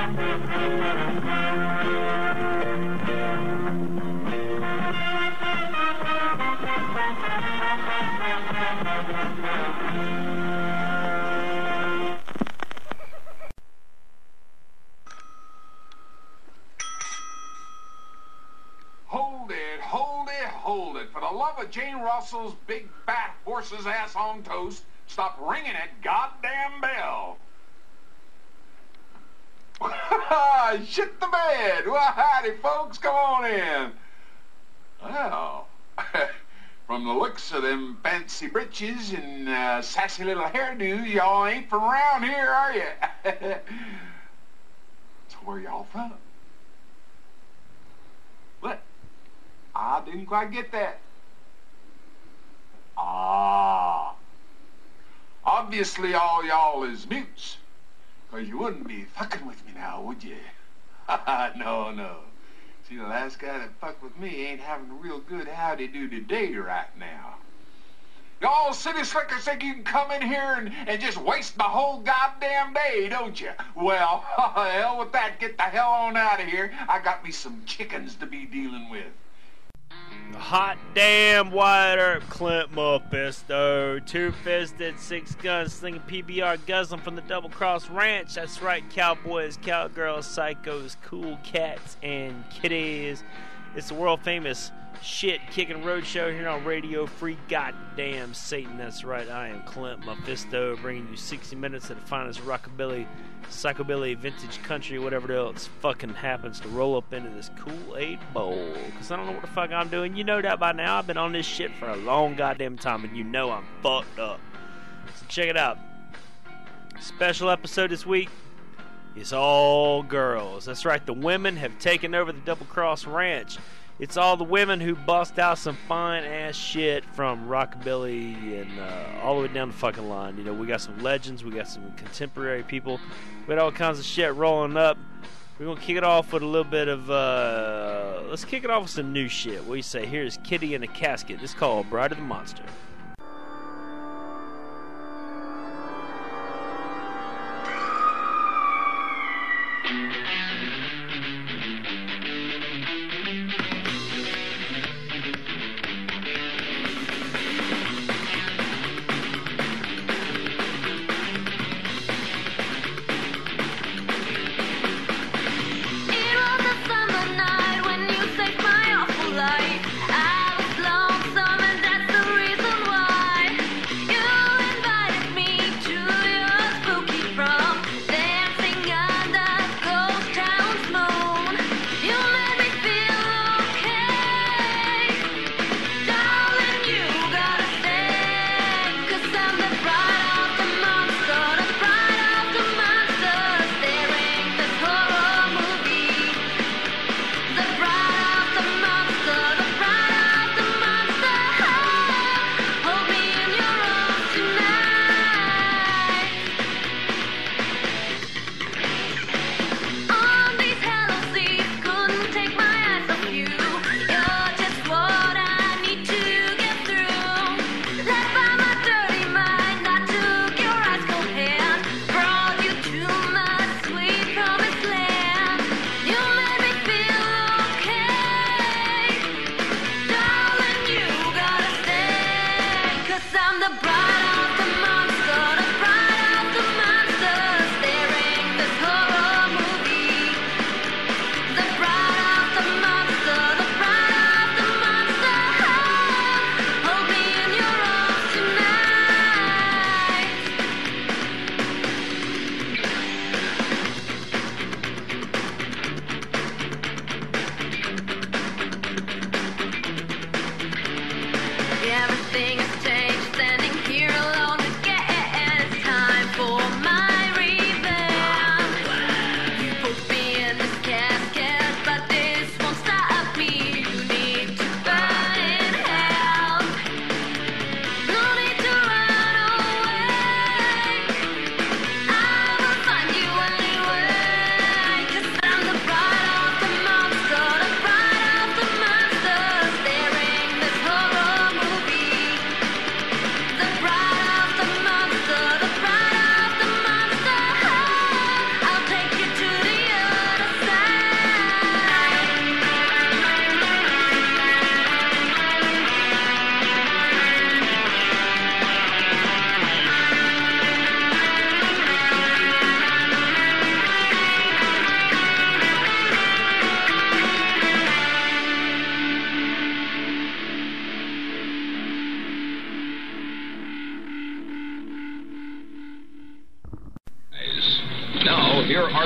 Hold it. For the love of Jane Russell's big fat horse's ass on toast, stop ringing that goddamn bell. Shit the bed. Well, howdy, folks. Come on in. Well, from the looks of them fancy britches and sassy little hairdos, y'all ain't from around here, are you? So where y'all from? What? I didn't quite get that. Obviously all y'all is mutes. Because you wouldn't be fucking with me now, would you? No. See, the last guy that fucked with me ain't having a real good howdy-do today right now. Y'all city slickers think you can come in here and just waste my whole goddamn day, don't you? Well, hell with that. Get the hell on out of here. I got me some chickens to be dealing with. Hot damn Wyatt Earp, Clint Mephisto, two-fisted, six-gun slinging PBR guzzling from the Double Cross Ranch. That's right, cowboys, cowgirls, psychos, cool cats, and kitties. It's the world-famous shit-kicking roadshow here on Radio Free Goddamn Satan. That's right, I am Clint Mephisto, bringing you 60 minutes of the finest rockabilly, psychobilly, vintage country, whatever else fucking happens to roll up into this Kool-Aid bowl. Because I don't know what the fuck I'm doing. You know that by now. I've been on this shit for a long goddamn time, and you know I'm fucked up. So check it out. Special episode this week. It's all girls. That's right, the women have taken over the Double Cross Ranch. It's all the women who bust out some fine-ass shit from rockabilly and all the way down the fucking line. You know, we got some legends, we got some contemporary people. We got all kinds of shit rolling up. We're going to kick it off with a little bit of, let's kick it off with some new shit. What do you say? Here's Kitty in a Casket. This is called Bride of the Monster. I was lonesome and that's the reason why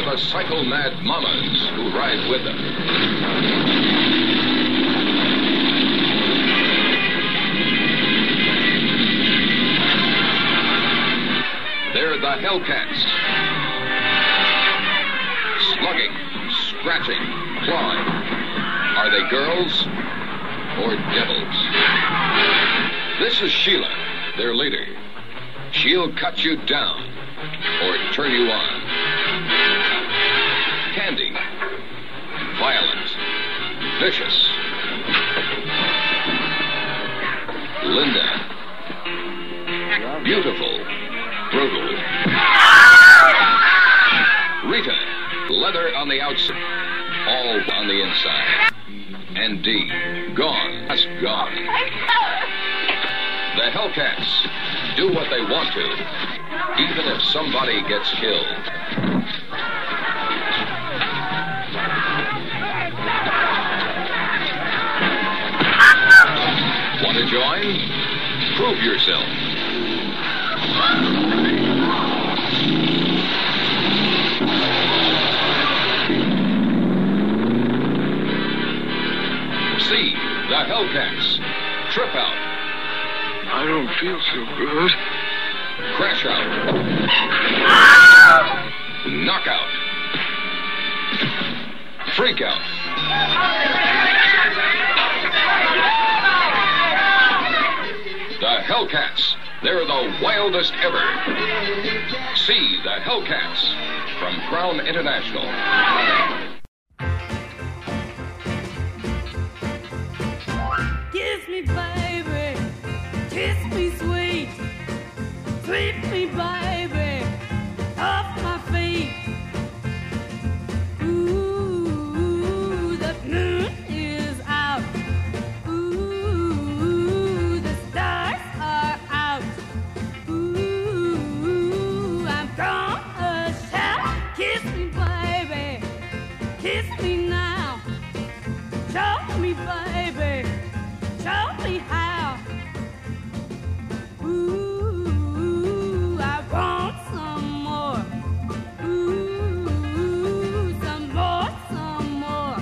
the cycle-mad mamas who ride with them. They're the Hellcats. Slugging, scratching, clawing. Are they girls or devils? This is Sheila, their leader. She'll cut you down or turn you on. Candy, violent, vicious. Linda, beautiful, brutal. Rita, leather on the outside, all on the inside. And Dee, gone, just gone. The Hellcats do what they want to, even if somebody gets killed. Want to join? Prove yourself. See the Hellcats. Trip out. I don't feel so good. Crash out. Knockout. Freak out. The Hellcats. They're the wildest ever. See the Hellcats from Crown International. Kiss me, baby. Kiss me, sweet. Sweep me, baby. Off my feet. Ooh, the moon is out. Ooh, the stars are out. Ooh, I'm gonna shout. Kiss me, baby. Kiss me now. Show me, baby. Show me how. Ooh, I want some more. Ooh, some more, some more.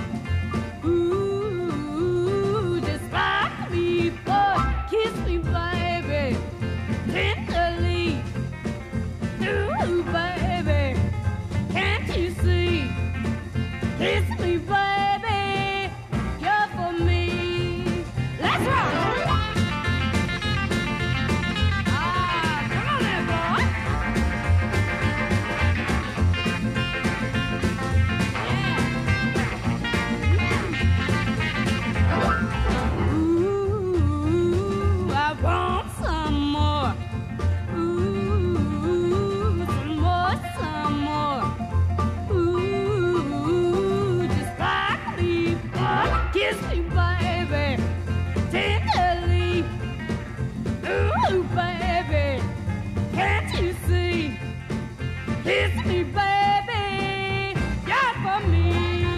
Ooh, just like before. Kiss me, baby, tenderly. Ooh, baby, can't you see? Kiss me, baby, you're for me. Let's rock! Come on there, boy. Ooh, I want some more. Ooh, some more, some more. Ooh, just like before. Kiss me, baby, tenderly. Ooh, baby, can't you see? Kiss me, baby, you're for me.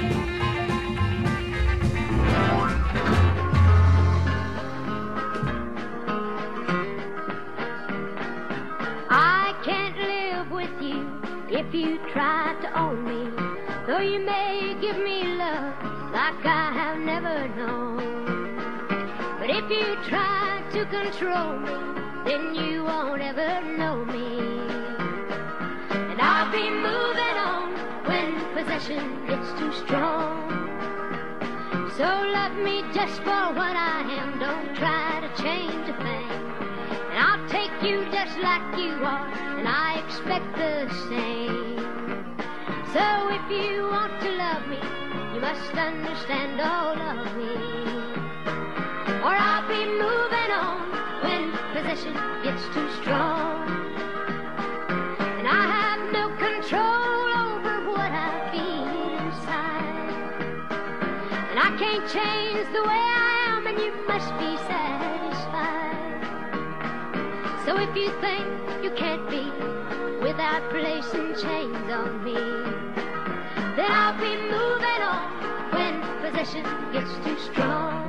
I can't live with you if you try to own me. Though you may give me love like I have never known. But if you try to control me, then you won't ever know me. And I'll be moving on when possession gets too strong. So love me just for what I am, don't try to change a thing. And I'll take you just like you are, and I expect the same. So if you want to love me, you must understand all of me. Or I'll be moving on when possession gets too strong. And I have no control over what I feel inside. And I can't change the way I am, and you must be satisfied. So if you think you can't be without placing chains on me, then I'll be moving on when possession gets too strong.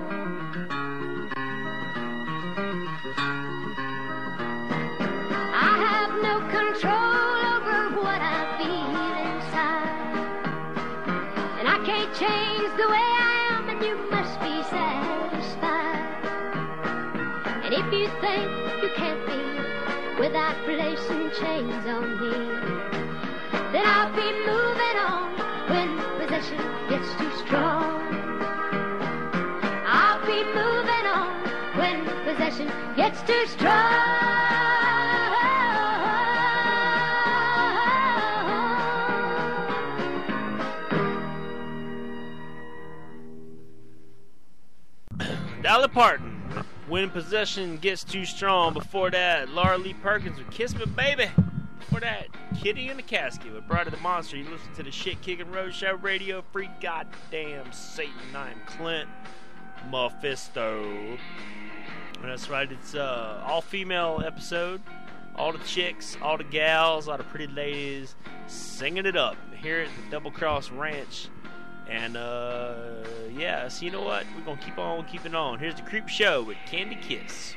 I have no control over what I feel inside. may change the way I am, and you must be satisfied. And if you think you can't be without placing chains on me, then I'll be moving on when possession gets too strong. I'll be moving on when possession gets too strong. Dolly Parton, When Possession Gets Too Strong. Before that, Laura Lee Perkins with Kiss Me Baby. Before that, Kitty in the Casket with Bride of the Monster. You listen to the Shit Kickin' Roadshow Radio Free Goddamn Satan. I'm Clint Mephisto. And that's right, it's all-female episode. All the chicks, all the gals, all the pretty ladies singing it up here at the Double Cross Ranch. And, yeah, so you know what? We're going to keep on keeping on. Here's the Creep Show with Candy Kiss.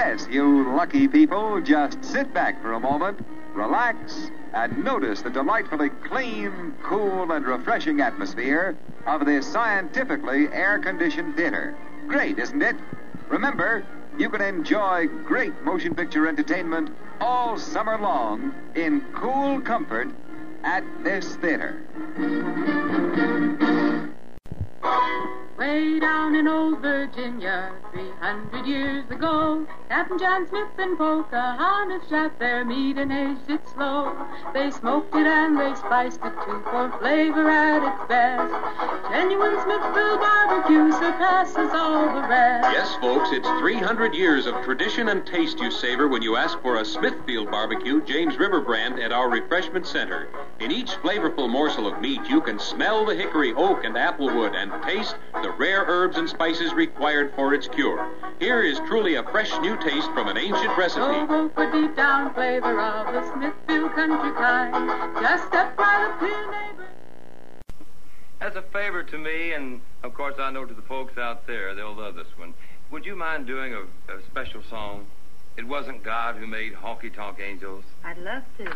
Yes, you lucky people, just sit back for a moment, relax, and notice the delightfully clean, cool, and refreshing atmosphere of this scientifically air-conditioned theater. Great, isn't it? Remember, you can enjoy great motion picture entertainment all summer long in cool comfort at this theater. Way down in old Virginia, 300 years ago, Captain John Smith and Pocahontas shot their meat and aged it slow. They smoked it and they spiced it too, for flavor at its best. Genuine Smithville barbecue surpasses all the rest. Yes, folks, it's 300 years of tradition and taste you savor when you ask for a Smithfield barbecue James River brand at our refreshment center. In each flavorful morsel of meat, you can smell the hickory, oak, and applewood and taste the rare herbs and spices required for its cure. Here is truly a fresh new taste from an ancient recipe. Go for deep down flavor of the Smithfield country kind. Just step by the peer neighbor. As a favor to me, and of course I know to the folks out there, they'll love this one. Would you mind doing a special song? It wasn't God who made honky-tonk angels. I'd love to.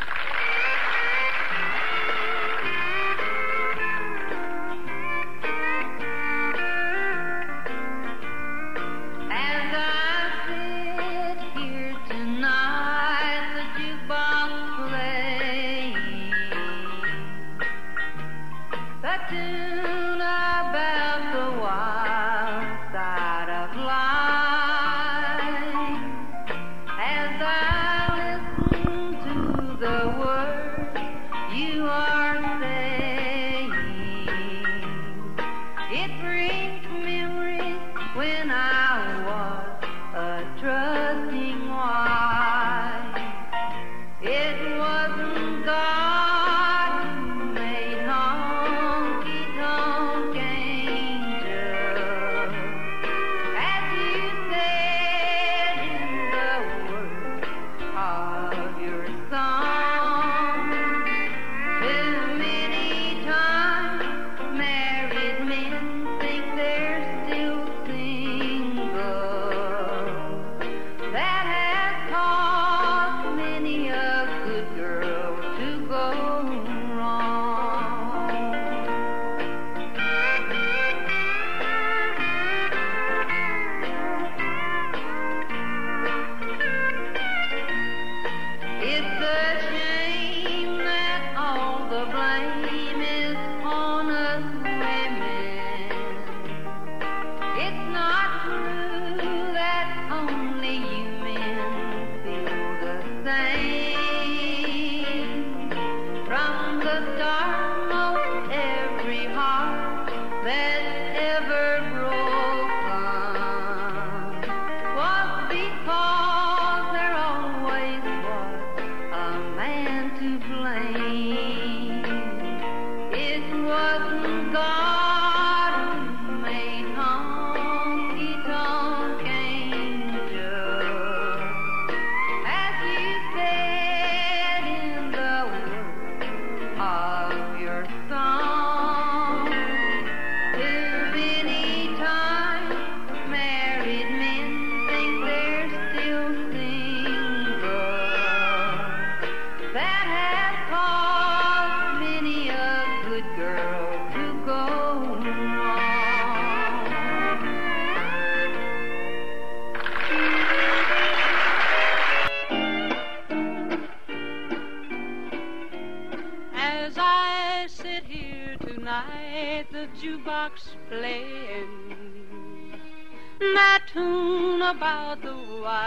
Playing that tune about the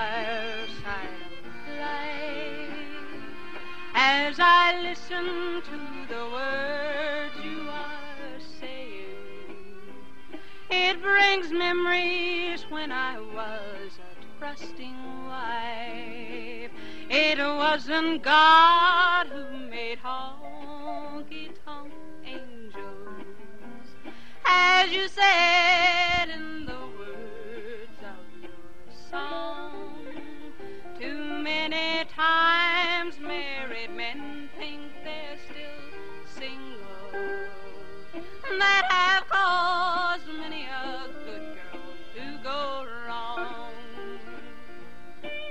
wild side of life. As I listen to the words you are saying, it brings memories when I was a trusting wife. It wasn't God who made honky-tonk angels, as you said in the words of your song. Too many times married men think they're still single, that have caused many a good girl to go wrong.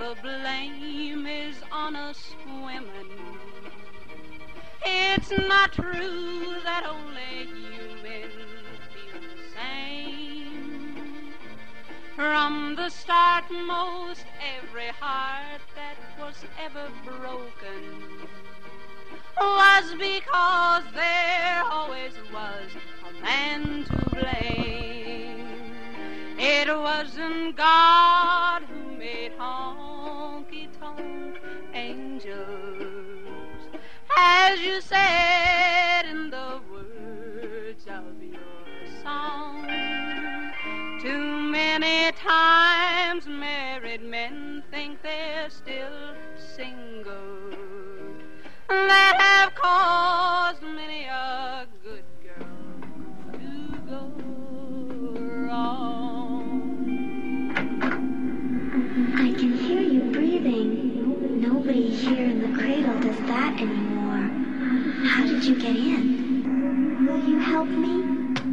the blame is on us women. It's not true that only you men feel the same. From the start, most every heart that was ever broken was because there always was a man to blame. It wasn't God who made honky-tonk angels, as you said in the words of your song. Too many times married men think they're still single. That have caused many a good girl to go wrong. I can hear you breathing. Nobody here in the cradle does that anymore. How did you get in? Will you help me?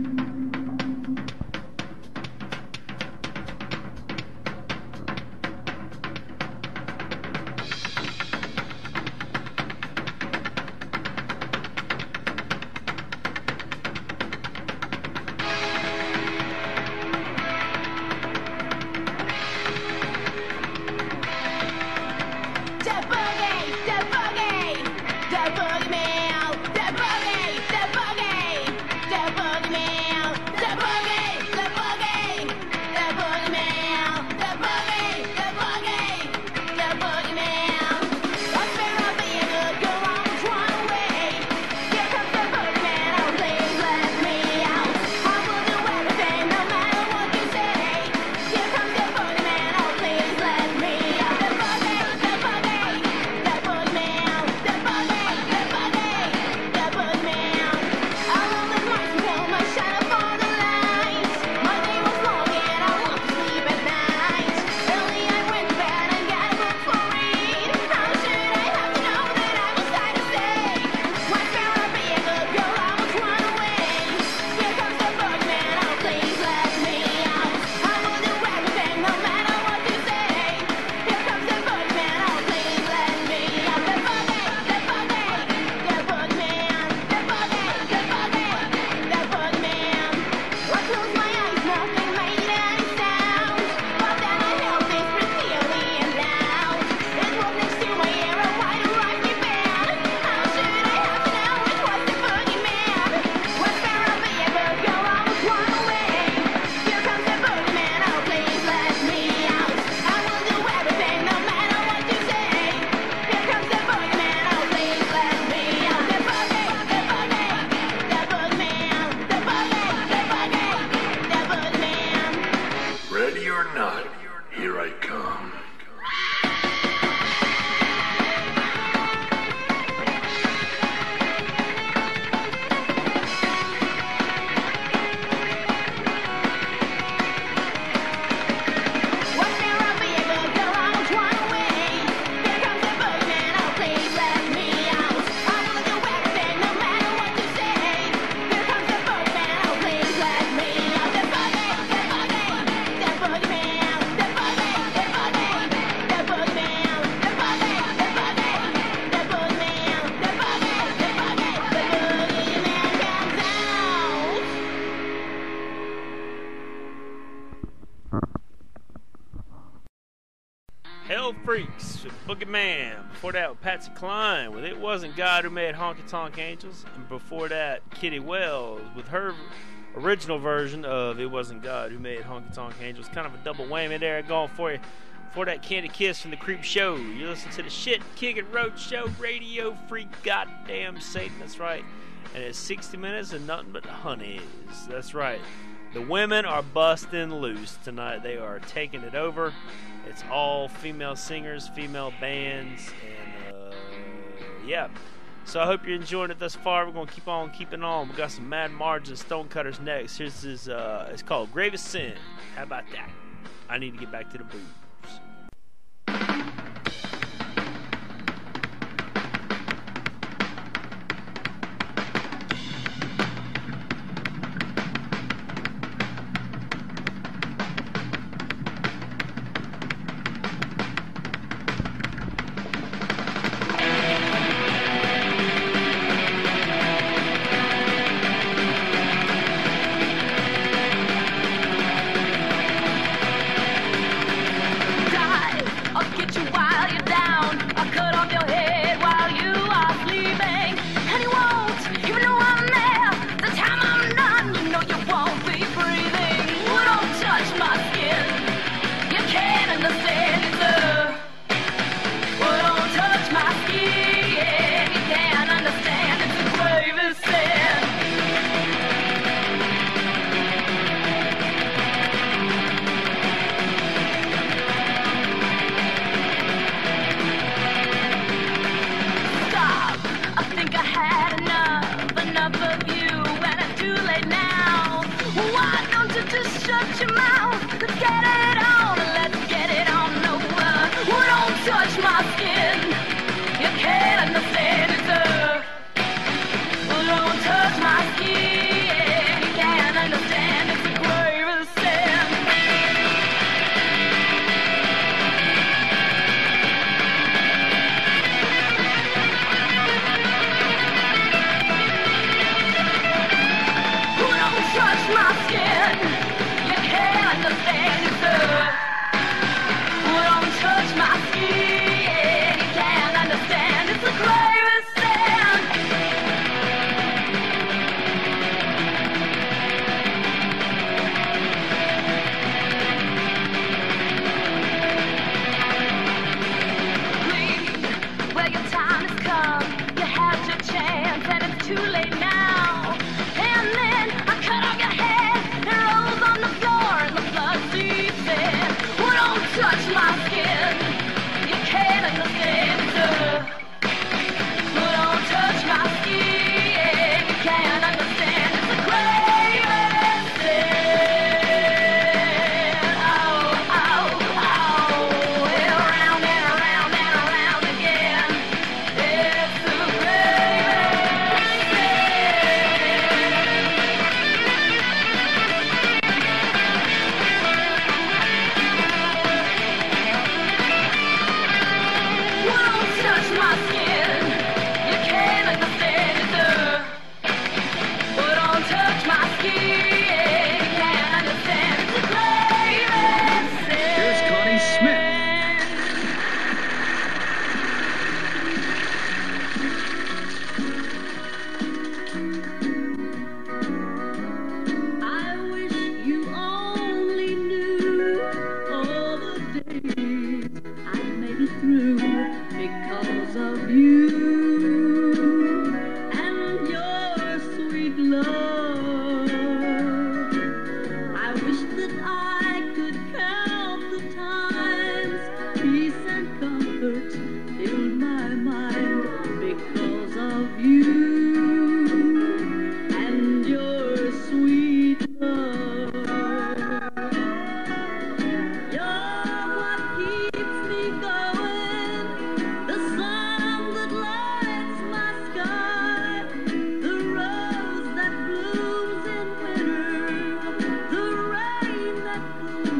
Freaks, Boogeyman. Before that, with Patsy Cline with It Wasn't God Who Made Honky Tonk Angels. And before that, Kitty Wells with her original version of It Wasn't God Who Made Honky Tonk Angels. Kind of a double whammy there going for you. Before that, Candy Kiss from the Creep Show. You listen to the Shit Kickin' Road Show, Radio Free Goddamn Satan. That's right. And it's 60 minutes and nothing but honeys. That's right. The women are busting loose tonight. They are taking it over. It's all female singers, female bands, and yeah. So I hope you're enjoying it thus far. We're going to keep on keeping on. We got some Mad Marge and Stonecutters next. Here's this, it's called Gravest Sin. How about that? I need to get back to the booze.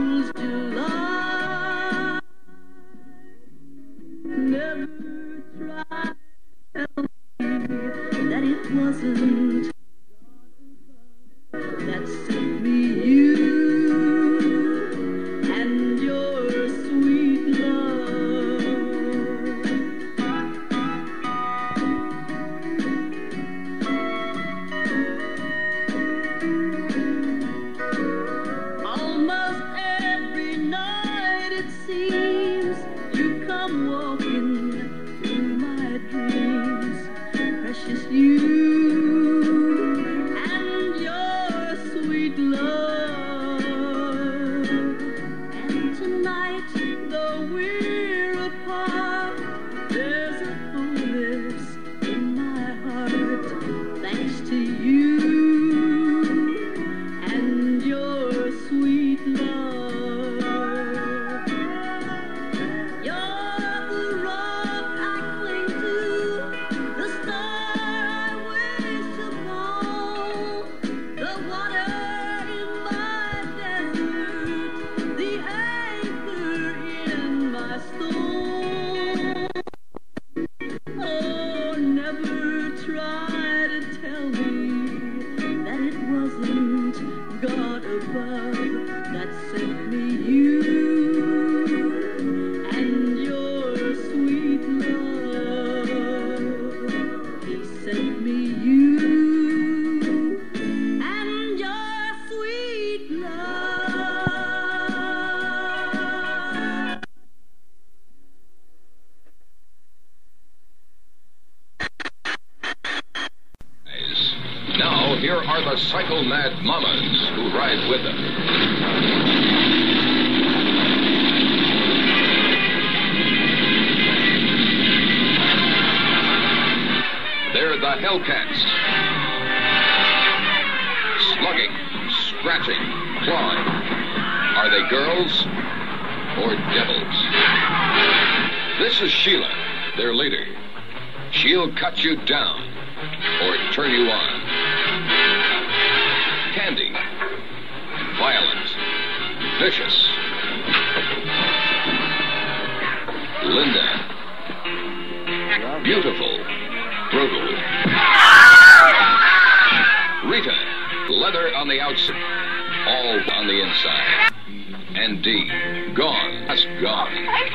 Fool's July. Never try to tell me that it wasn't that sent me you and your sweet love. Almost every night it seems you come walking through my dreams, precious you and your sweet love. And tonight, though we're apart, there's a fullness in my heart, thanks to you and your sweet love. You're the rock I cling to, the star I wish upon, the water in my desert, the anchor in my storm. Oh, never try to tell me that it wasn't God above that sent me you and your sweet love. He sent me you and your sweet love. Now, here are the cycle-mad mamas who ride with them. They're the Hellcats. Slugging, scratching, clawing. Are they girls or devils? This is Sheila, their leader. She'll cut you down or turn you on. Candy, violent, vicious. Linda, beautiful, brutal. Rita, leather on the outside, all on the inside. And Dee, gone, that's gone.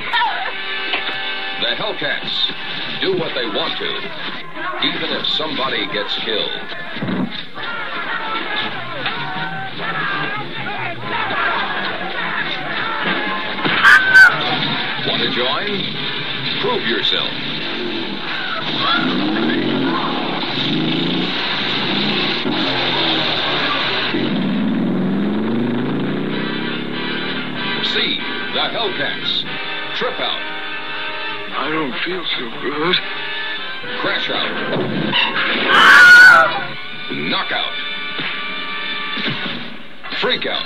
The Hellcats do what they want to, even if somebody gets killed. Want to join? Prove yourself. See the Hellcats. Trip out. I don't feel so good. Crash out. Knockout. Freak out.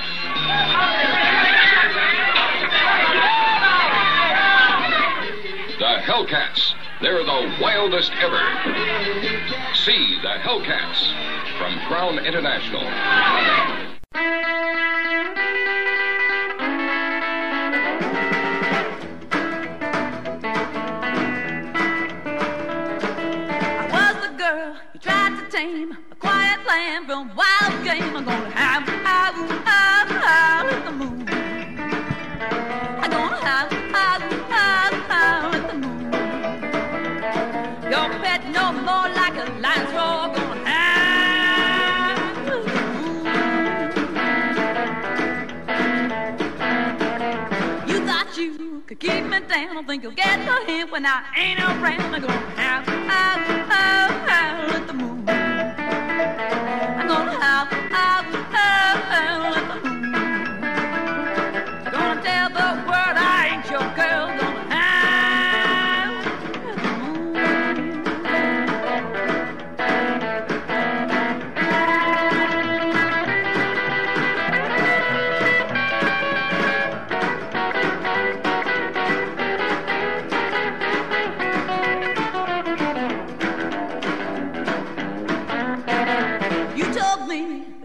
The Hellcats. They're the wildest ever. See the Hellcats from Crown International. You tried to tame a quiet lamb from wild game. I'm gonna howl at the moon. I'm gonna howl at the moon. Your pet no more like a lion's roar. Gonna howl at the moon. You thought you could keep me down. I think you'll get the hint when I ain't around. I'm gonna howl at the moon. I'm gonna howl at the moon. Gonna tell the world I ain't your girl. Gonna howl at the You told me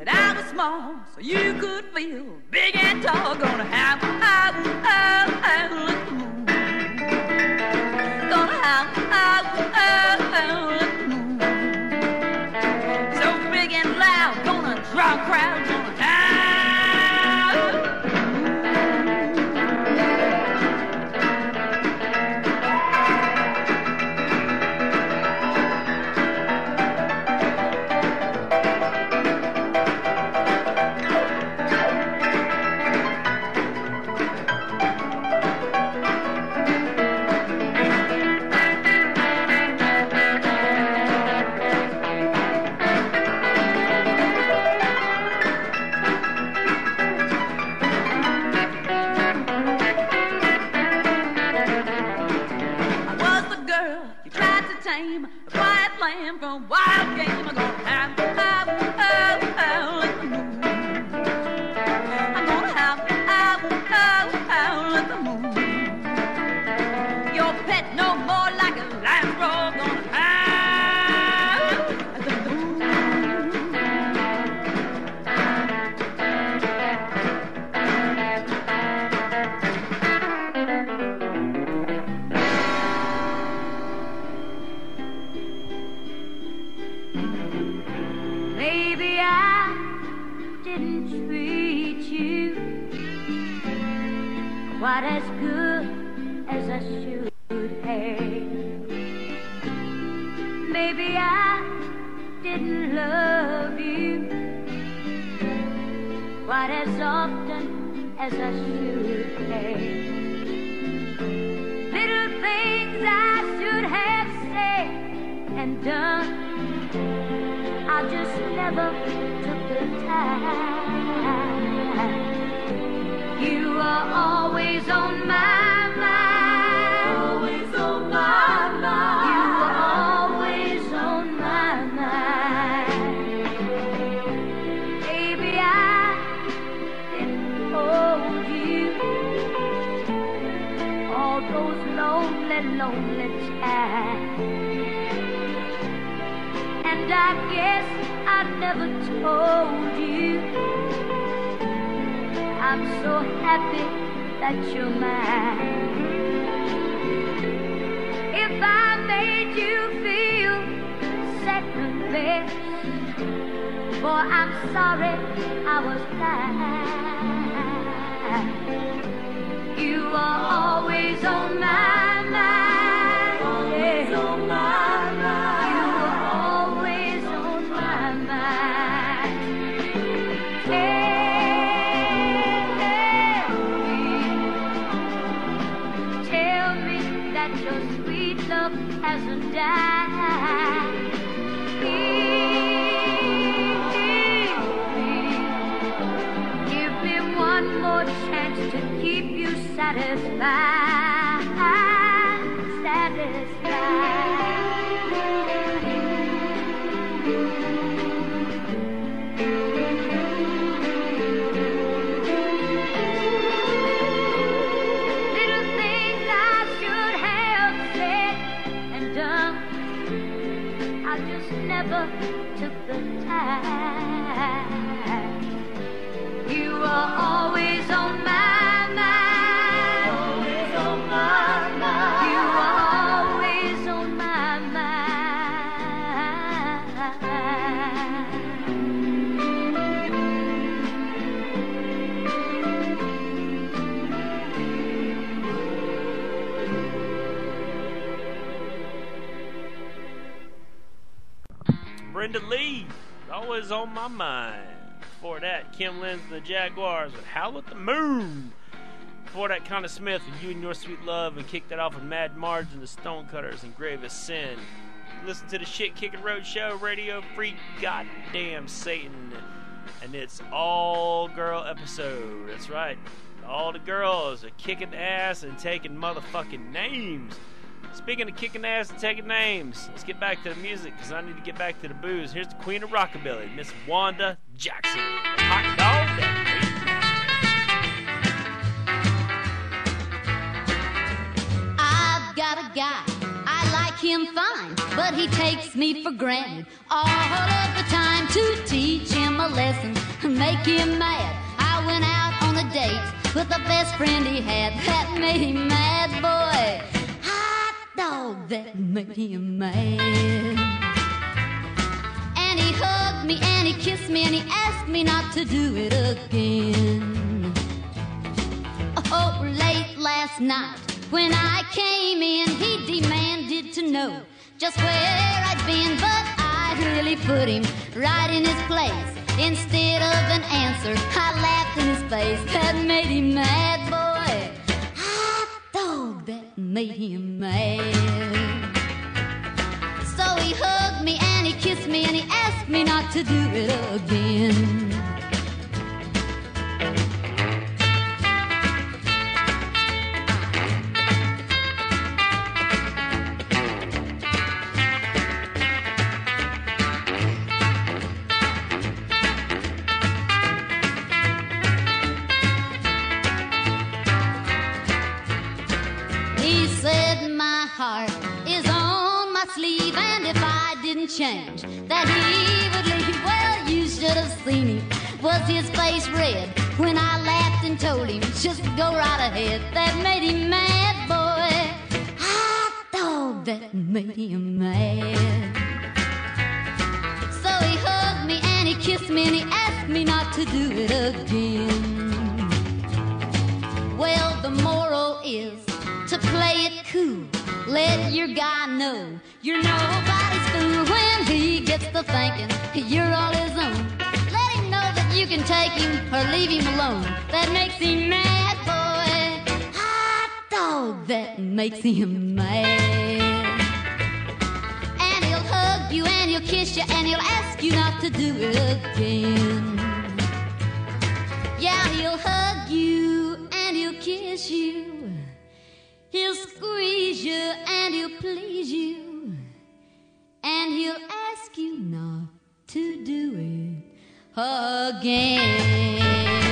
quite as good as I should have. Maybe I didn't love you quite as often as I should have. Little things I should have said and done, I just never took the time. You are always on my mind, always on my mind. You are always on my mind. Baby, I didn't hold you all those lonely, lonely times. And I guess I never told you I'm so happy that you're mine. If I made you feel second best, boy, I'm sorry I was blind. You are always on my mind, always on my mind. You are always on my mind. Tell me that your sweet love hasn't died. Give me one more chance to keep you satisfied, satisfied. Little things I should have said and done, I just never took the time. You are always on my mind, always on my mind. You are always on my Brenda Lee, always on my mind. Before that, Kim Lenz and the Jaguars with Howl at the Moon. Before that, Connie Smith with You and Your Sweet Love, and kicked that off with Mad Marge and the Stonecutters and Gravest Sin. Listen to the Shit Kickin' Road Show, Radio Free Goddamn Satan. And it's all girl episode. That's right. All the girls are kicking ass and taking motherfucking names. Speaking of kicking ass and taking names, let's get back to the music, because I need to get back to the booze. Here's the Queen of Rockabilly, Miss Wanda Jackson. Hot dog that I've got a guy, I like him fine, but he takes me for granted all of the time. To teach him a lesson, make him mad, I went out on a date with the best friend he had. That made him mad, boy. Dog, that made him mad. And he hugged me and he kissed me and he asked me not to do it again. Oh, late last night when I came in, he demanded to know just where I'd been, but I really put him right in his place. Instead of an answer, I laughed in his face. That made him mad, boy. Dog, that made him mad. So he hugged me and he kissed me and he asked me not to do it again. He said my heart is on my sleeve, and if I didn't change, that he would leave. Well, you should have seen him. Was his face red when I laughed and told him just go right ahead? That made him mad, boy. Hot dog, that made him mad. So he hugged me and he kissed me and he asked me not to do it again. Well, the more moral is to play it cool. Let your guy know you're nobody's fool when he gets to thinking you're all his own. Let him know that you can take him or leave him alone. That makes him mad, boy. Hot dog, that makes him mad. And he'll hug you and he'll kiss you and he'll ask you not to do it again. Yeah, he'll hug you and he'll kiss you. He'll squeeze you and he'll please you. And he'll ask you not to do it again.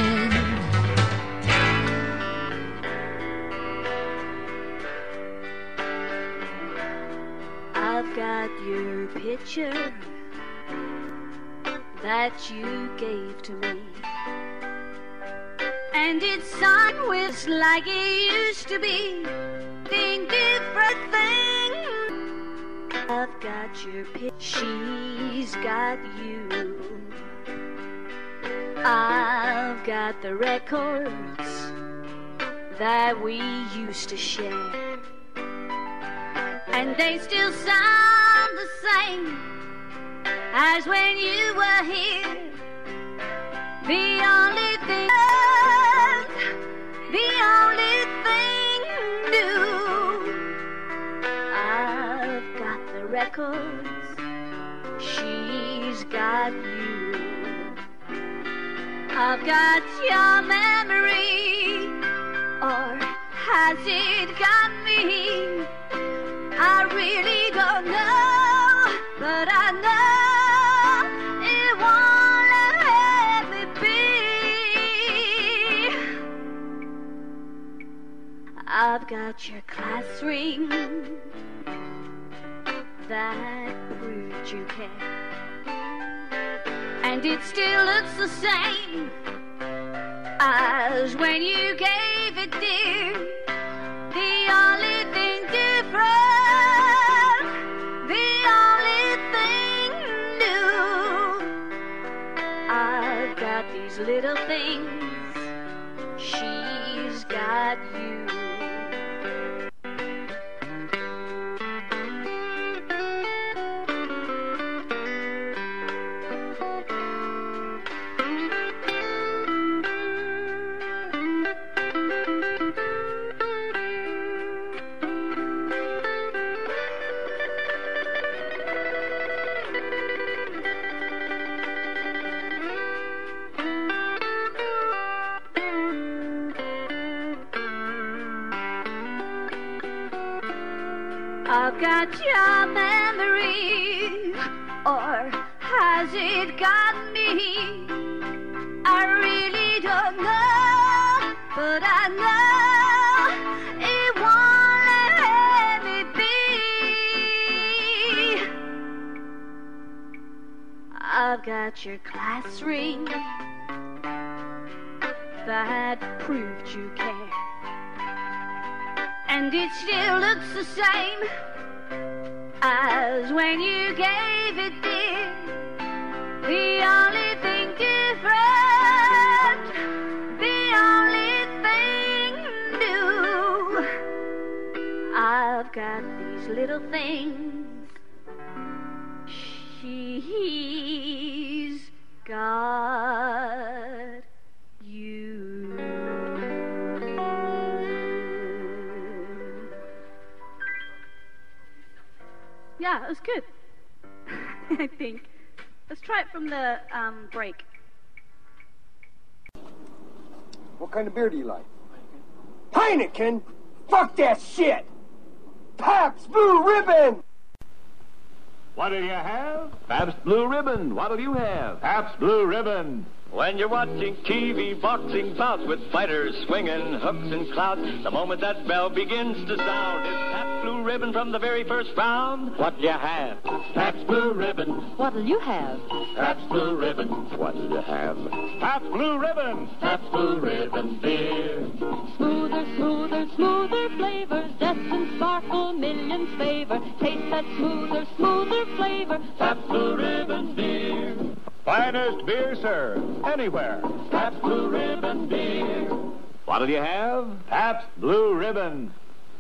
I've got your picture that you gave to me, and it's signed with like it used to be. Think different thing. I've got your picture. She's got you. I've got the records that we used to share, and they still sound the same as when you were here. The only thing new, I've got the records, she's got you. I've got your memory, or has it got me? I really don't know, but I know it won't let me be. I've got your class ring that proved you care, and it still looks the same as when you gave it, dear. The only thing different, the only thing new, I've got these little things, she's got you. I've got your memory, or has it got me? I really don't know, but I know it won't let me be. I've got your class ring that proved you care, and it still looks the same as when you gave it, dear. The only thing different, the only thing new, I've got these little things, she's got you. Yeah, it was good. I think. Let's try it from the break. What kind of beer do you like? Heineken? Fuck that shit! Pabst Blue Ribbon! What'll you have? Pabst Blue Ribbon. What'll you have? Pabst Blue Ribbon. When you're watching TV boxing bouts with fighters swinging hooks and clouts, the moment that bell begins to sound, it's Pabst Blue Ribbon from the very first round. What'll you have? Pabst Blue Ribbon. What'll you have? Pabst Blue Ribbon. What'll you have? Pabst Blue Ribbon. Pabst Blue Ribbon beer. Smoother, smoother, smoother flavors, zest and sparkle, millions favor. Taste that smoother, smoother flavor. Pabst Blue Ribbon beer. Finest beer served anywhere. Pabst Blue Ribbon beer. What'll you have? Pabst Blue Ribbon.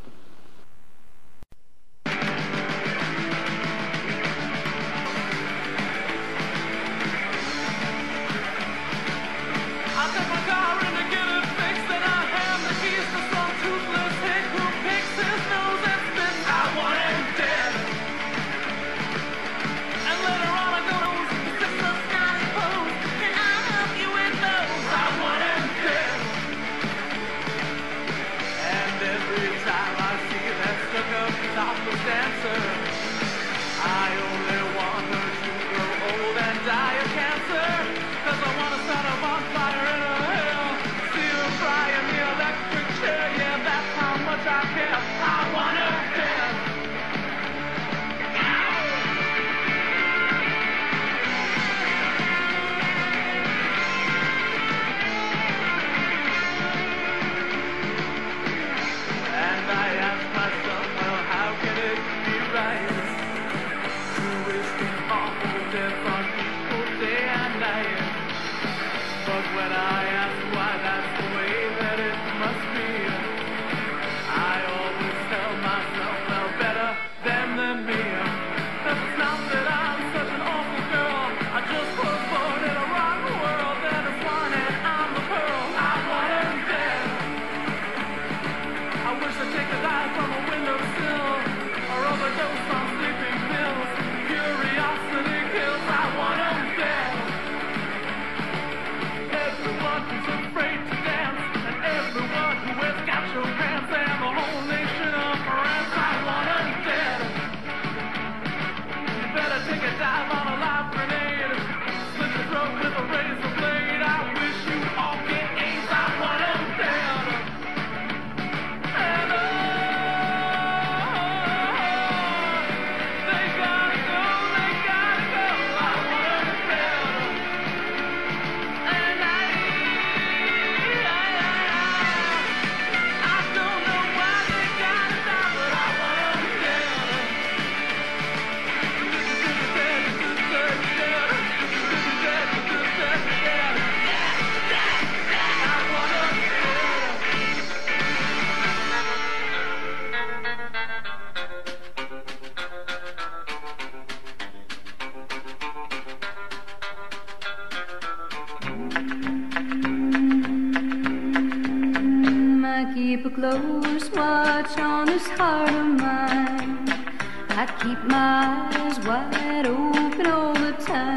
Keep a close watch on this heart of mine. I keep my eyes wide open all the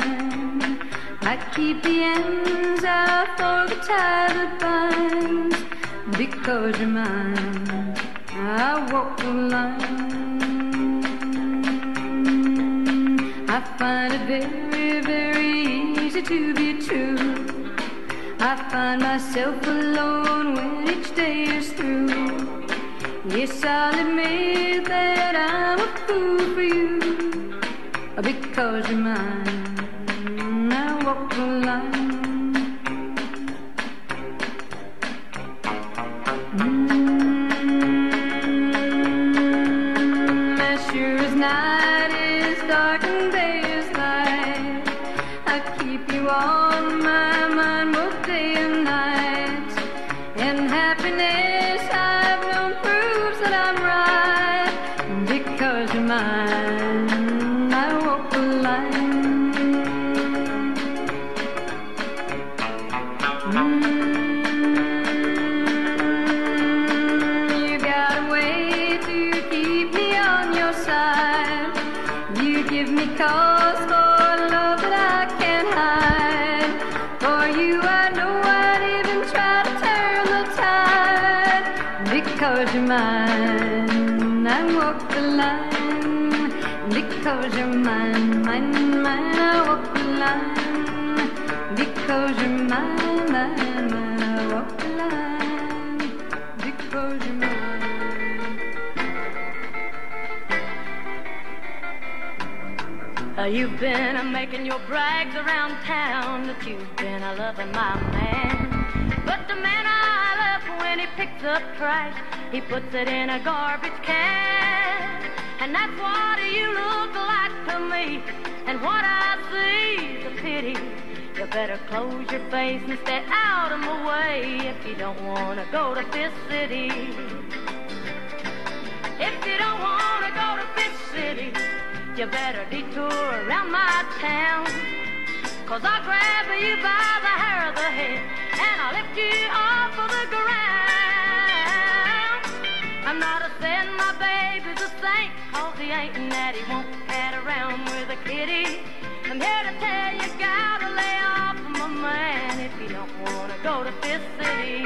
time. I keep the ends out for the tie that binds. Because you're mine, I walk the line. I find it very, very easy to be true. I find myself alone when each day is through. Yes, I'll admit that I'm a fool for you. Because you're mine, I walk the line. As sure as night is dark and day is light, I keep you on my mind both day and night. And happiness I've known proves that I'm right. Because you're mine, I walk the line. You got a way to keep me on your side. You give me cause for love that I can't hide. For you I know I'd even try to turn the tide. Because you're mine, I walk the line. Because you're mine, mine, mine, I walk the line. Because you're mine, mine, mine, I walk the line. Because you're mine. You've been making your brags around town that you've been loving my man. But the man I love, when he picks up trash, he puts it in a garbage can. And that's what you look like to me. And what I see is a pity. You better close your face and stay out of my way if you don't want to go to Fifth City. If you don't want to go to Fifth City, you better detour around my town. 'Cause I'll grab you by the hair of the head and I'll lift you off of the ground. I'm not a saying my baby's a saint, 'cause he ain't and that he won't head around with a kitty. I'm here to tell you, gotta lay off of my man if you don't want to go to Fifth City.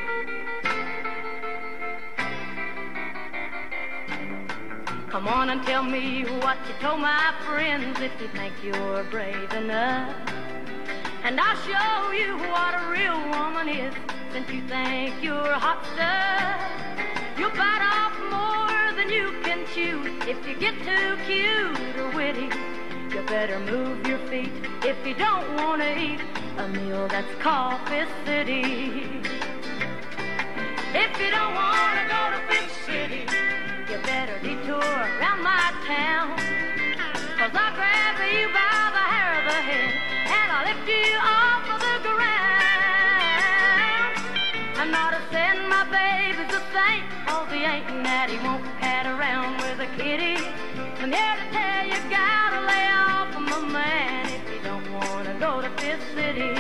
Come on and tell me what you told my friends if you think you're brave enough. And I'll show you what a real woman is since you think you're hot stuff. You'll bite off more than you can chew if you get too cute or witty. You better move your feet if you don't want to eat a meal that's called Fifth City. If you don't want to go to Fifth City, you better detour around my town. 'Cause I'll grab you by the hair of the head and I'll lift you off of the ground. I'm not a saying my baby's a saint, 'cause he ain't and that he won't pad around with a kitty. I'm here to tell you, gotta lay off of my man if you don't want to go to Fifth City.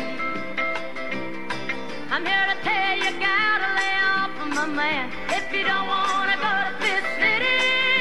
I'm here to tell you, gotta lay off of my man if you don't want to go to Fifth City.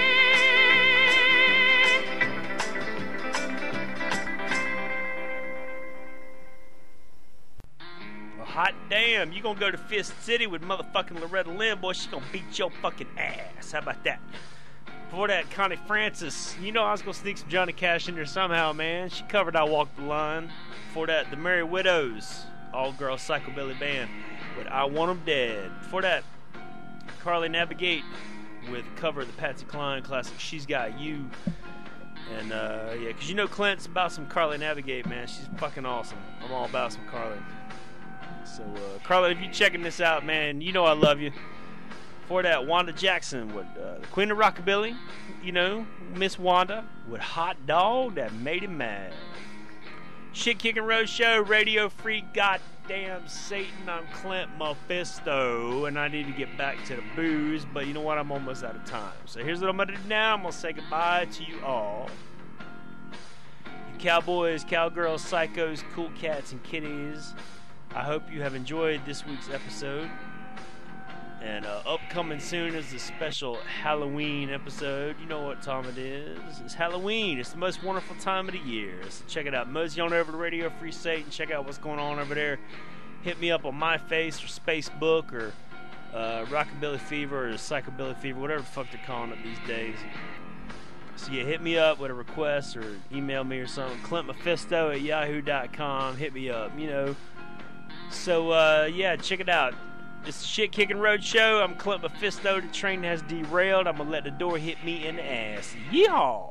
Well, hot damn, you gonna go to Fifth City with motherfucking Loretta Lynn, boy, she gonna beat your fucking ass. How about that? Before that, Connie Francis. You know I was gonna sneak some Johnny Cash in there somehow, man. She covered I Walk the Line. Before that, the Merry Widows, all-girl psychobilly band with I Want 'Em Dead. Before that, Carly Navigate with a cover of the Patsy Cline classic She's Got You. And yeah, because you know Clint's about some Carly Navigate, man. She's fucking awesome. I'm all about some Carly. So Carly, if you're checking this out, man, you know I love you. Before that, Wanda Jackson with the Queen of Rockabilly, you know, Miss Wanda with Hot Dog That Made Him Mad. Shit Kicking Road Show, Radio Free Goddamn Satan. I'm Clint Mephisto, and I need to get back to the booze, but you know what? I'm almost out of time. So here's what I'm going to do now. I'm going to say goodbye to you all. You cowboys, cowgirls, psychos, cool cats, and kitties. I hope you have enjoyed this week's episode. And upcoming soon is the special Halloween episode. You know what time it is. It's Halloween. It's the most wonderful time of the year. So check it out. Mosey on over to Radio Free Satan. Check out what's going on over there. Hit me up on MyFace or Spacebook or Rockabilly Fever or Psychobilly Fever, whatever the fuck they're calling it these days. So yeah, hit me up with a request or email me or something. ClintMephisto@yahoo.com. Hit me up, you know. So yeah, check it out. It's the Shit Kicking Road Show. I'm Clint Mephisto. The train has derailed. I'm going to let the door hit me in the ass. Yeehaw!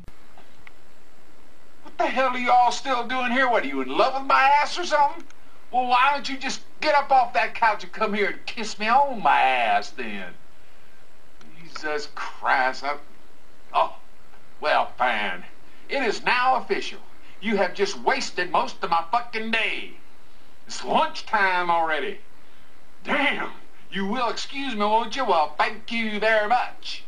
What the hell are you all still doing here? What, are you in love with my ass or something? Well, why don't you just get up off that couch and come here and kiss me on my ass then? Jesus Christ. Oh, well, fine. It is now official. You have just wasted most of my fucking day. It's lunchtime already. Damn, you will excuse me, won't you? Well, thank you very much.